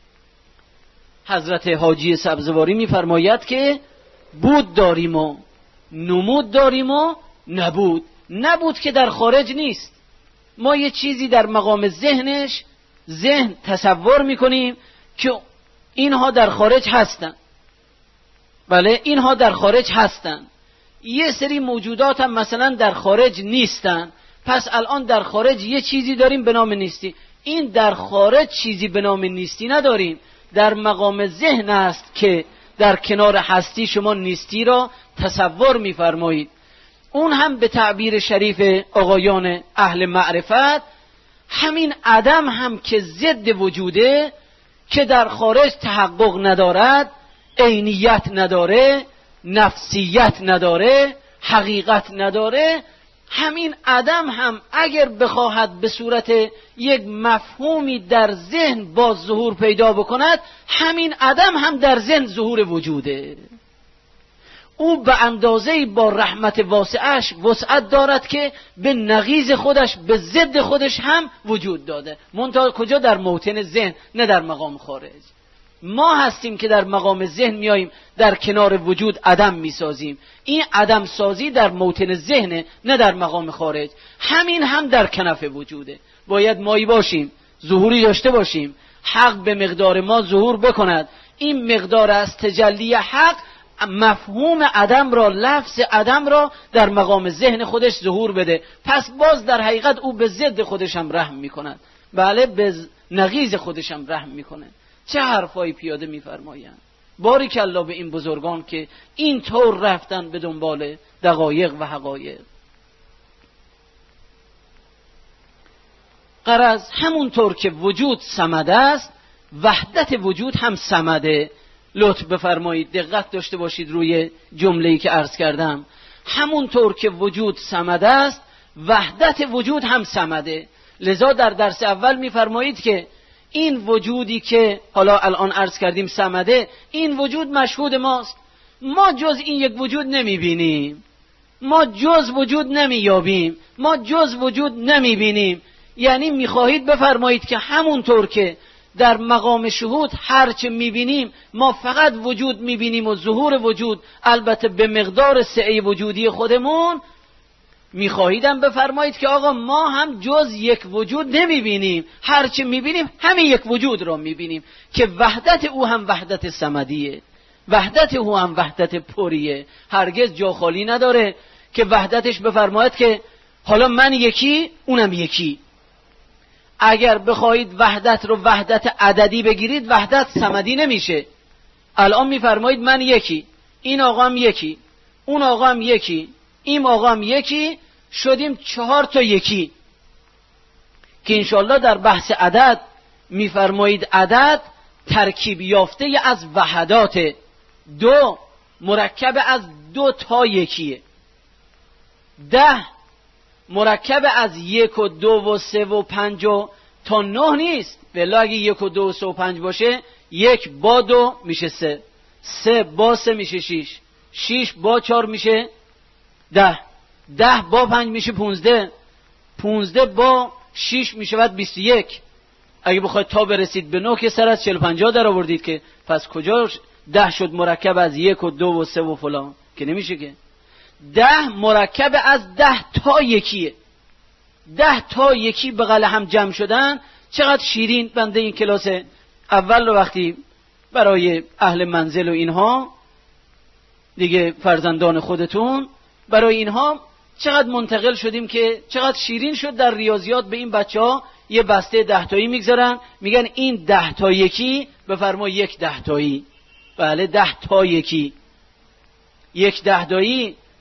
[SPEAKER 1] حضرت حاجی سبزواری میفرماید که بود داریم و نمود داریم و نبود. نبود که در خارج نیست. ما یه چیزی در مقام ذهنش ذهن تصور میکنیم که اینها در خارج هستن. بله اینها در خارج هستن. یه سری موجودات هم مثلا در خارج نیستن، پس الان در خارج یه چیزی داریم به نام نیستی. این در خارج چیزی به نام نیستی نداریم، در مقام ذهن است که در کنار هستی شما نیستی را تصور می‌فرمایید. اون هم به تعبیر شریف آقایان اهل معرفت همین عدم هم که ضد وجوده، که در خارج تحقق ندارد، عینیت نداره، نفسیت نداره، حقیقت نداره، همین عدم هم اگر بخواهد به صورت یک مفهومی در ذهن باز ظهور پیدا بکند، همین عدم هم در ذهن ظهور وجوده. او به اندازه‌ای با رحمت واسعش وسعت دارد که به نقیض خودش، به ضد خودش هم وجود داده. منتها کجا؟ در موطن ذهن، نه در مقام خارج. ما هستیم که در مقام ذهن میاییم در کنار وجود عدم میسازیم. این عدم سازی در موطن ذهن، نه در مقام خارج. همین هم در کنف وجوده. باید مایی باشیم، ظهوری داشته باشیم، حق به مقدار ما ظهور بکند. این مقدار از تجلی حق مفهوم عدم را، لفظ عدم را در مقام ذهن خودش ظهور بده. پس باز در حقیقت او به ضد خودش هم رحم میکند. بله به نقیض خودش هم رحم میکنه. چه حرفایی پیاده میفرمایند. باریکالله به این بزرگان که این طور رفتن به دنبال دقایق و حقایق. غرض همون طور که وجود صمد است، وحدت وجود هم صمده. لطف بفرمایید دقت داشته باشید روی جمله‌ای که عرض کردم. همون طور که وجود صمد است، وحدت وجود هم صمده. لذا در درس اول میفرمایید که این وجودی که حالا الان عرض کردیم صمده، این وجود مشهود ماست. ما جز این یک وجود نمیبینیم، ما جز وجود نمییابیم، ما جز وجود نمیبینیم. یعنی میخواهید بفرمایید که همونطور که در مقام شهود هرچه میبینیم ما فقط وجود میبینیم و ظهور وجود، البته به مقدار سعه وجودی خودمون، میخواهیدم بفرمایید که آقا ما هم جز یک وجود نمیبینیم، هرچه میبینیم همین یک وجود را میبینیم که وحدت او هم وحدت صمدیه، وحدت او هم وحدت پریه. هرگز جا خالی نداره که وحدتش بفرماید که حالا من یکی اونم یکی. اگر بخواهید وحدت رو وحدت عددی بگیرید، وحدت صمدی نمیشه. الان میفرمایید من یکی، این آقا هم یکی، اون آقا هم یکی، این آقا هم یکی، شدیم چهار تا یکی. که انشالله در بحث عدد میفرمایید عدد ترکیب یافته از وحدات، دو مرکب از دو تا یکیه. ده مرکب از یک و دو و سه و پنج و تا نه نیست. بلا اگه یک و دو و سه و پنج باشه، یک با دو میشه سه، سه با سه میشه شیش، شیش با چار میشه ده، ده با پنج میشه پونزده، پونزده با شیش میشه بعد بیست و یک. اگه بخواید تا برسید به نه که سر از چهل و پنجاه در آوردید، که پس کجا ده شد مرکب از یک و دو و سه و فلان؟ که نمیشه که. ده مرکب از ده تا یکیه. ده تا یکی بغل هم جمع شدن. چقدر شیرین. بنده این کلاس اول رو وقتی برای اهل منزل و اینها دیگه، فرزندان خودتون، برای اینها چقدر منتقل شدیم که چقدر شیرین شد. در ریاضیات به این بچه ها یه بسته ده تایی میگذارن، میگن این ده تا یکی بفرما یک ده تایی. بله ده تا یکی، یک ده تایی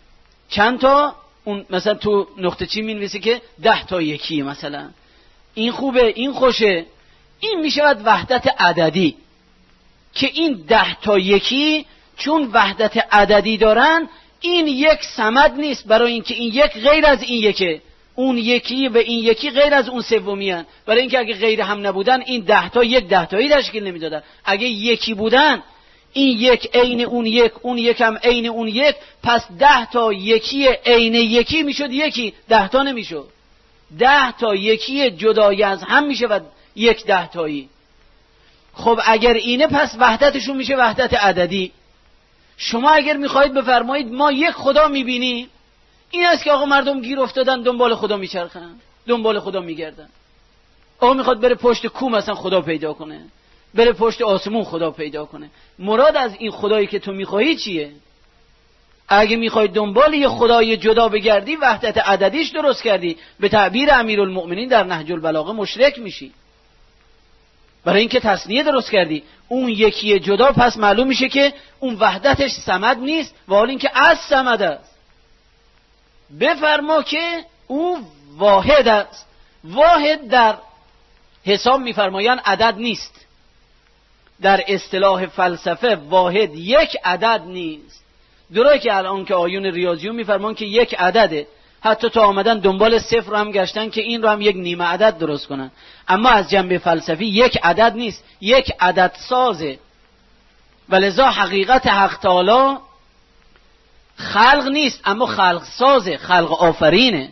[SPEAKER 1] چند تا اون مثلا تو نقطه چی می‌نویسه که ده تا یکی، مثلا این خوبه این خوشه، این میشود وحدت عددی که این ده تا یکی چون وحدت عددی دارن این یک صمد نیست، برای اینکه این یک غیر از این یکه، اون یکی و این یکی غیر از اون سومی هن. برای اینکه اگه غیر هم نبودن این ده تا یک ده تایی تشکیل نمیدادن. اگه یکی بودن این یک عین اون یک، اون یک هم عین اون یک، پس ده تا یکی عین یکی میشد یکی، ده تا نمیشد. ده تا یکی جدای از هم میشه و یک ده تایی. خب اگر اینه پس وحدتشون میشه وحدت عددی. شما اگر میخواهید بفرمایید ما یک خدا میبینیم، این است که آقا مردم گیر افتادن دنبال خدا میچرخن، دنبال خدا میگردن. آقا میخواد بره پشت کوه مثلا خدا پیدا کنه، بره پشت آسمون خدا پیدا کنه. مراد از این خدایی که تو میخواهی چیه؟ اگه میخوای دنبال یه خدای جدا بگردی وحدت عددیش درست کردی، به تعبیر امیرالمؤمنین در نهج البلاغه مشرک میشی. برای اینکه تصنیه درست کردی اون یکی جدا، پس معلوم میشه که اون وحدتش صمد نیست و حال اینکه از صمد است. بفرما که او واحد است. واحد در حساب میفرمایند عدد نیست. در اصطلاح فلسفه واحد یک عدد نیست. درسته که الان که آیون ریاضیون میفرمان که یک عدده، حتی تا آمدن دنبال صفر رو هم گشتن که این رو هم یک نیمه عدد درست کنن، اما از جنبه فلسفی یک عدد نیست، یک عدد سازه. ولذا حقیقت حق تعالی خلق نیست اما خلق سازه، خلق آفرینه.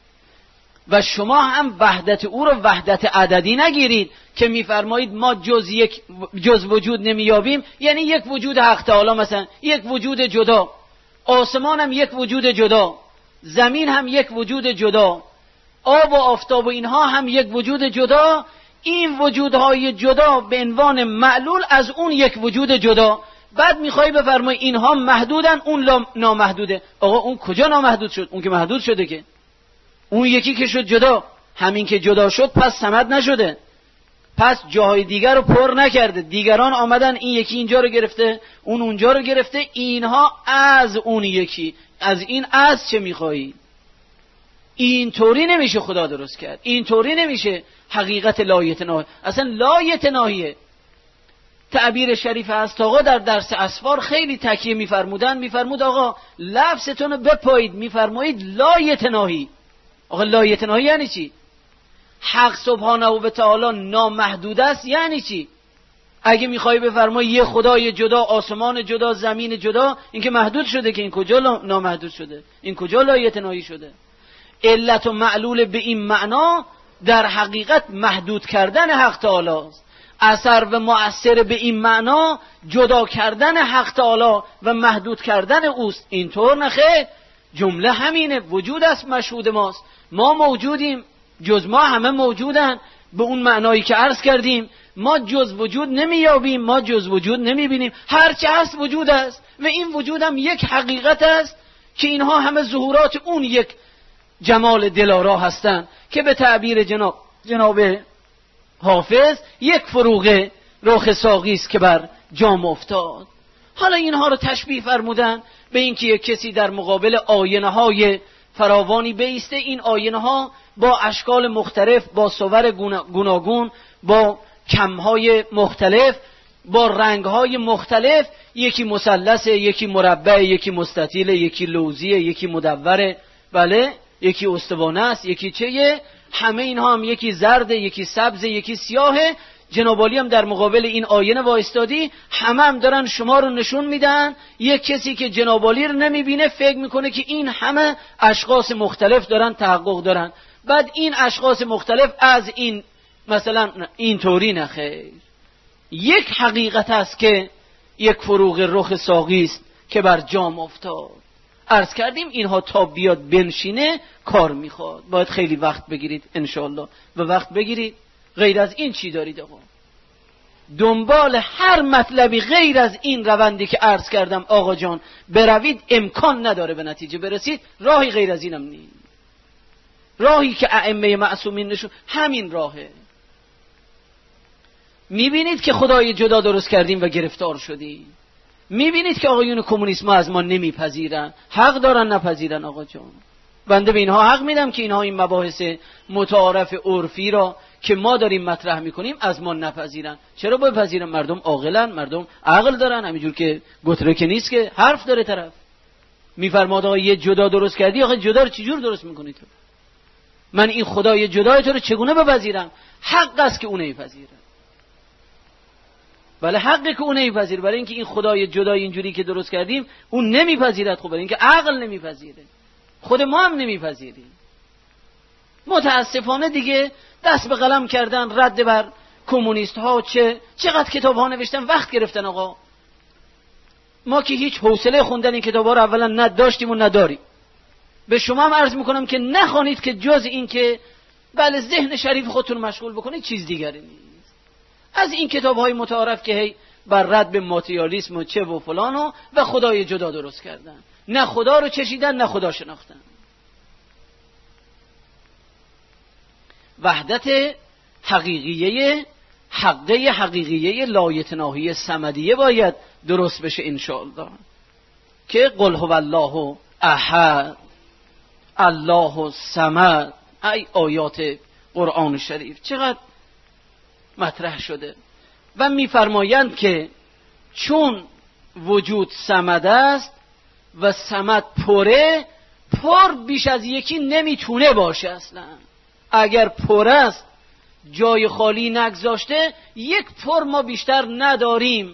[SPEAKER 1] و شما هم وحدت او رو وحدت عددی نگیرید که میفرمایید ما جز یک جز وجود نمیابیم، یعنی یک وجود حق تعالی، مثلا یک وجود جدا، آسمان هم یک وجود جدا، زمین هم یک وجود جدا، آب و آفتاب و اینها هم یک وجود جدا. این وجودهای جدا به عنوان معلول از اون یک وجود جدا. بعد میخوای بفرمای اینها محدودن اون نامحدوده. آقا اون کجا نامحدود شد؟ اون که محدود شده که. اون یکی که شد جدا، همین که جدا شد پس صمد نشده، پس جاهای دیگر رو پر نکرده. دیگران آمدن این یکی اینجا رو گرفته، اون اونجا رو گرفته، اینها از اون یکی. از این از چه میخوایی؟ این طوری نمیشه خدا درست کرد، این طوری نمیشه حقیقت لایتناهی. اصلا لایتناهیه. تعبیر شریف هست آقا در درس اسفار خیلی تکیه میفرمودن، میفرمود آقا لفظتون رو بپایید، میفرمایید لایتناهی. آقا لایتناهی یعنی چی؟ حق سبحانه و تعالی نامحدود است یعنی چی؟ اگه میخوای بفرمای یه خدای جدا، آسمان جدا، زمین جدا، این که محدود شده که. این کجا نامحدود شده؟ این کجا لایتناهی شده؟ علت و معلول به این معنا در حقیقت محدود کردن حق تعالی است. اثر و مؤثر به این معنا جدا کردن حق تعالی و محدود کردن اوست. اینطور نخیر، جمله همینه. وجود است مشهود ماست، ما موجودیم، جز ما همه موجودن به اون معنایی که عرض کردیم. ما جز وجود نمیابیم، ما جز وجود نمیبینیم، هرچه هست وجود است و این وجود هم یک حقیقت است که اینها همه ظهورات اون یک جمال دلارا هستند که به تعبیر جناب جناب حافظ یک فروغ رخ ساقی است که بر جام افتاد. حالا اینها رو تشبیه فرمودن به اینکه یک کسی در مقابل آینه های فراوانی بیسته، این آینه ها با اشکال مختلف، با صور گوناگون، با کمهای مختلف، با رنگهای مختلف، یکی مثلثه، یکی مربع، یکی مستطیل، یکی لوزیه، یکی مدوره، بله، یکی استوانه است، یکی چیه، همه اینها هم یکی زرده، یکی سبز، یکی سیاهه. جناب عالی هم در مقابل این آینه وایستادی، همه هم دارن شما رو نشون میدن. یک کسی که جناب عالی رو نمیبینه فکر میکنه که این همه اشخاص مختلف دارن تحقق دارن. بعد این اشخاص مختلف از این مثلا اینطوری نخیر، یک حقیقت است که یک فروغ رخ ساقی است که بر جام افتاد. عرض کردیم اینها تا بیاد بنشینه کار میخواد، باید خیلی وقت بگیرید انشاءالله، و وقت بگیرید. غیر از این چی دارید آقا؟ دنبال هر مطلبی غیر از این روندی که عرض کردم آقا جان بروید امکان نداره به نتیجه برسید. راهی غیر از اینم نیست. راهی که ائمه معصومین نشون همین راهه. میبینید که خدای جدا درست کردیم و گرفتار شدیم. میبینید که آقایون کمونیسم از ما نمیپذیرن، حق دارن نپذیرن. آقا جان بنده به اینها حق میدم که اینها این مباحث متعارف عرفی را که ما داریم مطرح میکنیم از ما نپذیرن. چرا بپذیرن؟ مردم عاقلن، مردم عقل دارن، همینجور که گتره که نیست که حرف داره طرف. میفرماد آقا یه جدا درست کردی، آقا جدا رو چجور درست میکنی تو؟ من این خدای جدای تو رو چگونه بپذیرم؟ حق است که اون نمیپذیره. بله حقه که اون نمیپذیره، برای اینکه این خدای جدای اینجوری که درست کردیم اون نمیپذیرد. خب برای اینکه عقل نمیپذیره، خود ما هم نمیپذیریم. متاسفانه دیگه دست به قلم کردن رد بر کمونیست ها. چه چقدر کتاب ها نوشتن، وقت گرفتن. آقا ما که هیچ حوصله خوندن این کتاب ها رو اولا نداشتیم و نداریم. به شما هم عرض میکنم که نخوانید که جز این که بله ذهن شریف خودتون مشغول بکنید چیز دیگری نیست. از این کتاب های متعارف که هی بر رد به ماتریالیسم و چه و فلان و, و خدای جدا درست کردن، نه خدا رو چشیدن نه خدا شناختن. وحدت حقیقیه، حقه حقیقیه لایتناهی صمدیه باید درست بشه انشاءالله. که قل هو الله احد الله الصمد، ای آیات قرآن شریف چقدر مطرح شده. و میفرمایند که چون وجود صمد است و صمد پره، پر بیش از یکی نمیتونه باشه. اصلا اگر پر است جای خالی نگذاشته، یک پر ما بیشتر نداریم.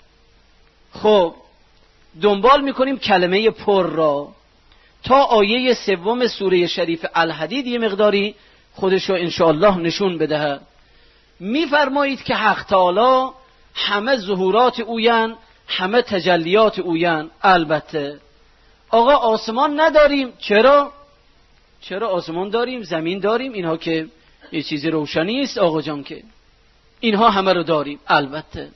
[SPEAKER 1] خب دنبال میکنیم کلمه پر را تا آیه سوم سوره شریف الحدید یه مقداری خودشو انشاءالله نشون بدهد. میفرمایید که حق تعالی همه ظهورات اوین، همه تجلیات اوین. البته آقا آسمان نداریم. چرا؟ چرا آسمان داریم، زمین داریم، اینها که یه چیزی روشنی است آقا جان، که اینها همه رو داریم. البته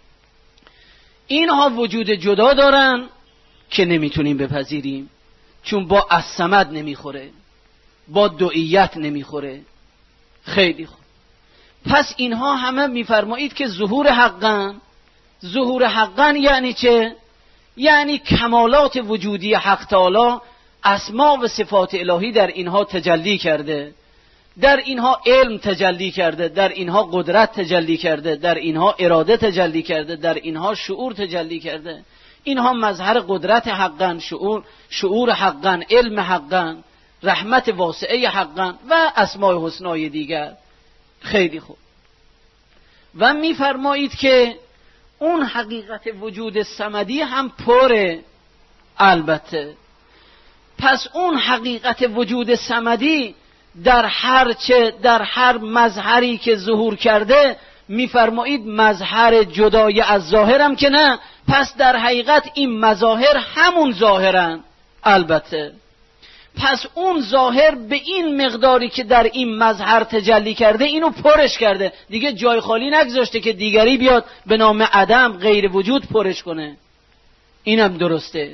[SPEAKER 1] اینها وجود جدا دارن که نمیتونیم بپذیریم، چون با الصمد نمیخوره، با دعیت نمیخوره. خیلی خوب، پس اینها همه میفرمایید که ظهور حقن. ظهور حقن یعنی چه؟ یعنی کمالات وجودی حق تعالی، اسما و صفات الهی در اینها تجلی کرده، در اینها علم تجلی کرده، در اینها قدرت تجلی کرده، در اینها اراده تجلی کرده، در اینها شعور تجلی کرده. اینها مظهر قدرت حقن، شعور شعور حقن، علم حقن، رحمت واسعه حقن و اسماء حسنای دیگر. خیلی خوب. و میفرمایید که اون حقیقت وجود صمدی هم پره. البته پس اون حقیقت وجود صمدی در هر چه در هر مظهری که ظهور کرده، میفرمایید مظهر جدای از ظاهرم که نه، پس در حقیقت این مظاهر همون ظاهرن. البته پس اون ظاهر به این مقداری که در این مظهر تجلی کرده اینو پرش کرده، دیگه جای خالی نگذاشته که دیگری بیاد به نام عدم غیر وجود پرش کنه. اینم درسته.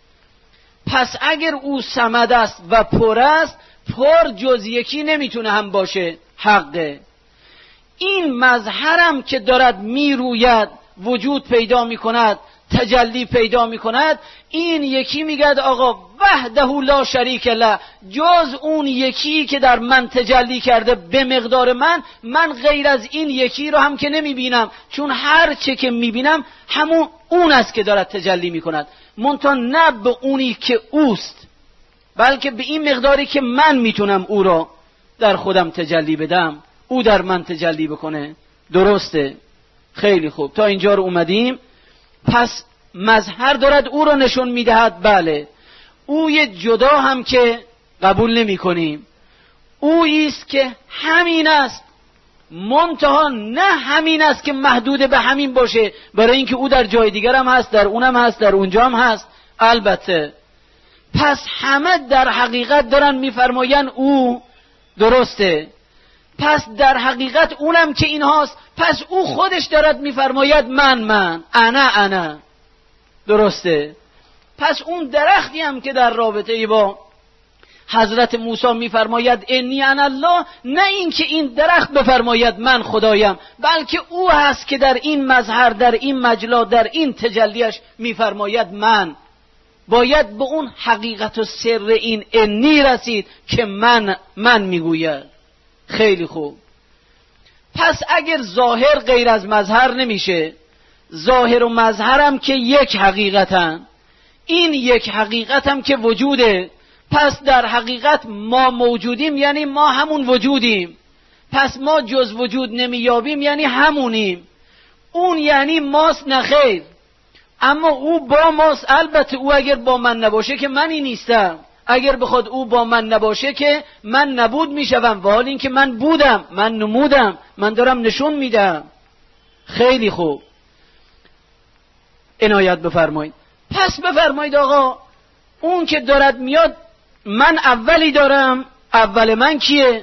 [SPEAKER 1] پس اگر او صمد است و پر است، پر جز یکی نمیتونه هم باشه، حقه. این مظهرم که دارد میروید، وجود پیدا میکند، تجلی پیدا میکند، این یکی میگد آقا وحده لا شریک له، جز اون یکی که در من تجلی کرده به مقدار من، من غیر از این یکی رو هم که نمیبینم، چون هر چه که میبینم همون اون است که دارد تجلی میکند، منتها نه به اونی که اوست، بلکه به این مقداری که من میتونم او را در خودم تجلی بدم، او در من تجلی بکنه. درسته؟ خیلی خوب، تا اینجا رو اومدیم. پس مظهر دارد او را نشون میدهد. بله، اوی جدا هم که قبول نمی کنیم، اویی است که همین است، منتها نه همین است که محدود به همین باشه، برای اینکه او در جای دیگر هم هست، در اونم هست، در اونجا هم هست. البته پس همه در حقیقت دارن میفرماین او. درسته؟ پس در حقیقت اونم که این هاست، پس او خودش دارد میفرماید من من انا انا. درسته؟ پس اون درختی هم که در رابطه با حضرت موسی میفرماید انی انا الله، نه اینکه این درخت بفرماید من خدایم، بلکه او هست که در این مظهر، در این مجلا، در این تجلیش میفرماید من. باید به اون حقیقت و سر این انی رسید که من من میگوید. خیلی خوب. پس اگر ظاهر غیر از مظهر نمیشه، ظاهر و مظهرم که یک حقیقتن، این یک حقیقتم که وجوده، پس در حقیقت ما موجودیم، یعنی ما همون وجودیم. پس ما جز وجود نمیابیم، یعنی همونیم. اون یعنی ماست، نخیر. اما او با ماست. البته او اگر با من نباشه که منی نیستم، اگر بخواد او با من نباشه که من نبود میشوم، و حال این که من بودم، من نمودم، من دارم نشون میدم. خیلی خوب، عنایت بفرمایید. پس بفرمایید آقا اون که دارد میاد، من اولی دارم، اول من کیه؟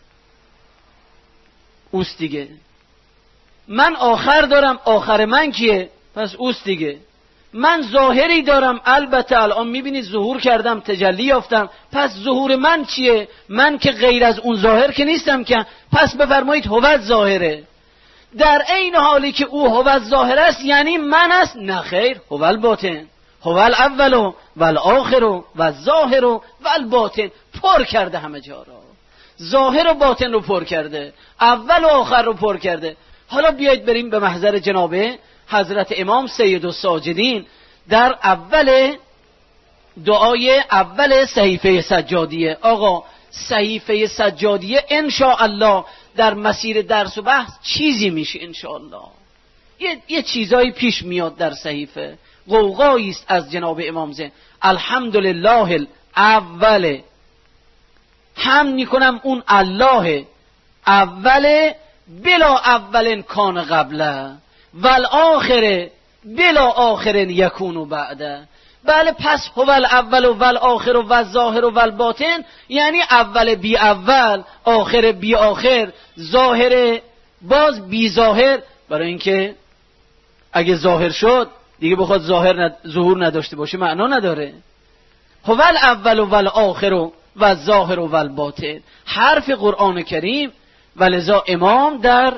[SPEAKER 1] اوست دیگه. من آخر دارم، آخر من کیه؟ پس اوست دیگه. من ظاهری دارم، البته الان میبینید ظهور کردم، تجلی یافتم، پس ظهور من چیه؟ من که غیر از اون ظاهر که نیستم که. پس بفرمایید هو ظاهره. در عین حالی که او هو ظاهر است یعنی من است؟ نه خیر، هو الباطن. هو الاول و الاخر و الظاهر و الباطن. پر کرده همه جا را، ظاهر و باطن رو پر کرده، اول و آخر رو پر کرده. حالا بیایید بریم به محضر جناب حضرت امام سید الساجدین در اول دعای اول صحیفه سجادیه. آقا صحیفه سجادیه انشاءالله در مسیر درس و بحث چیزی میشه انشاءالله. یه, یه چیزایی پیش میاد در صحیفه، غوغایی است از جناب امام زین. الحمدلله الاول، حمد میکنم اون الله اول، بلا اول کان قبله، والآخر بلا آخر یکون بعده. بله، پس هو الاول و والآخر و الظاهر و الباطن، یعنی اول بی اول، آخر بی آخر، ظاهر باز بی ظاهر. برای اینکه اگه ظاهر شد دیگه بخواد ظاهر ند... ظهور نداشته باشه معنا نداره. هو الاول و والآخر و الظاهر و الباطن، حرف قرآن کریم. ولذا امام در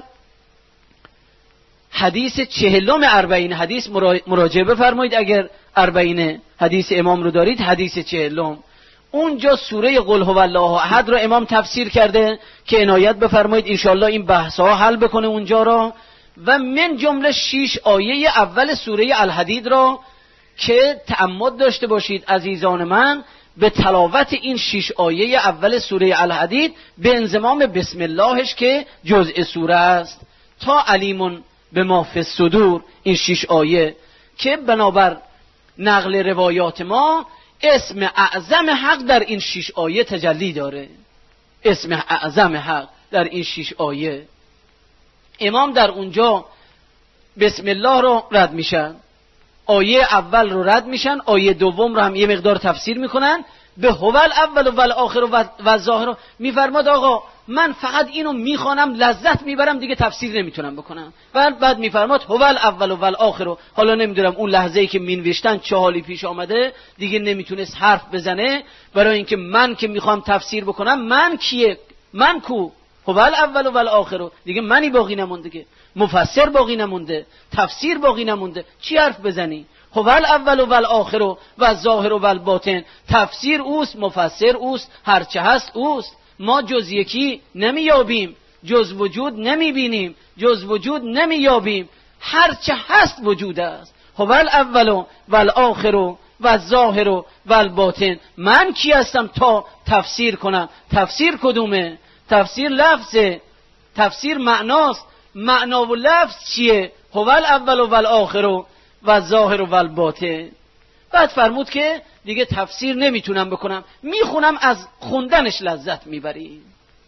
[SPEAKER 1] حدیث چهلم اربعین حدیث مراجعه بفرمایید، اگر اربعین حدیث امام رو دارید، حدیث چهلم، اونجا سوره قل هو الله احد رو امام تفسیر کرده که عنایت بفرمایید انشاءالله این بحث ها حل بکنه اونجا را. و من جمله شیش آیه اول سوره الحدید را که تعمد داشته باشید عزیزان من به تلاوت این شیش آیه اول سوره الحدید به انضمام بسم اللهش که جزء سوره است، تا علیمون به ما فی الصدور، این شیش آیه که بنابر نقل روایات ما اسم اعظم حق در این شیش آیه تجلی داره. اسم اعظم حق در این شیش آیه. امام در اونجا بسم الله رو رد میشن، آیه اول رو رد میشن، آیه دوم رو هم یه مقدار تفسیر میکنن، به هو الاول و الاخر و الظاهر. میفرماد آقا من فقط اینو میخوانم لذت میبرم، دیگه تفسیر نمیتونم بکنم. بعد بعد میفرماد هو الاول و الاخر. حالا نمیدونم اون لحظه‌ای که مینوشتن چه حالی پیش آمده، دیگه نمیتونست حرف بزنه، برای اینکه من که میخوام تفسیر بکنم، من کیه؟ من کو؟ هو الاول و الاخر. دیگه منی باقی نمونده، که مفسر باقی نمونده، تفسیر باقی نمونده، چی حرف بزنی؟ هو الاول و الاخر و الظاهر و الباطن. تفسیر اوست، مفسر اوست، هرچه هست اوست. ما جز یکی نمیابیم، جز وجود نمیبینیم، جز وجود نمیابیم، هرچه هست وجود است. هو الاول و الاخر و الظاهر و الباطن. من کی هستم تا تفسیر کنم؟ تفسیر کدومه؟ تفسیر لفظه، تفسیر معناست. معنا و لفظ چیه؟ هو الاول و الاخر و الظاهر و الباطن. بعد فرمود که دیگه تفسیر نمیتونم بکنم، میخونم، از خوندنش لذت میبریم.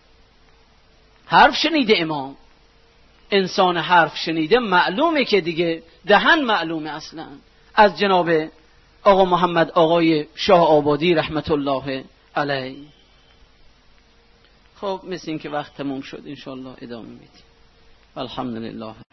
[SPEAKER 1] حرف شنیده امام، انسان حرف شنیده معلومه که دیگه دهن معلومه اصلا. از جناب آقا محمد آقای شاه آبادی رحمت الله علیه. خب مثل این که وقت تموم شد، انشاءالله ادامه میدیم. الحمدلله.